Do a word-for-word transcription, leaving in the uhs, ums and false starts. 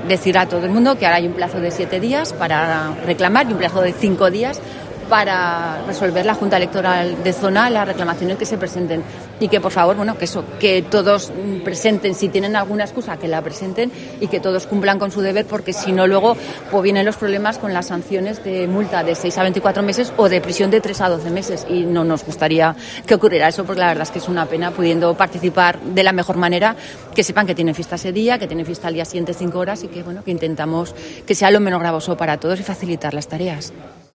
decir a todo el mundo que ahora hay un plazo de siete días para reclamar y un plazo de cinco días para resolver la Junta Electoral de Zona las reclamaciones que se presenten y que por favor, bueno, que eso, que todos presenten, si tienen alguna excusa, que la presenten y que todos cumplan con su deber, porque si no luego pues vienen los problemas con las sanciones de multa de seis a veinticuatro meses o de prisión de tres a doce meses y no nos gustaría que ocurriera eso, porque la verdad es que es una pena pudiendo participar de la mejor manera, que sepan que tienen fiesta ese día, que tienen fiesta al día siguiente cinco horas y que bueno, que intentamos que sea lo menos gravoso para todos y facilitar las tareas.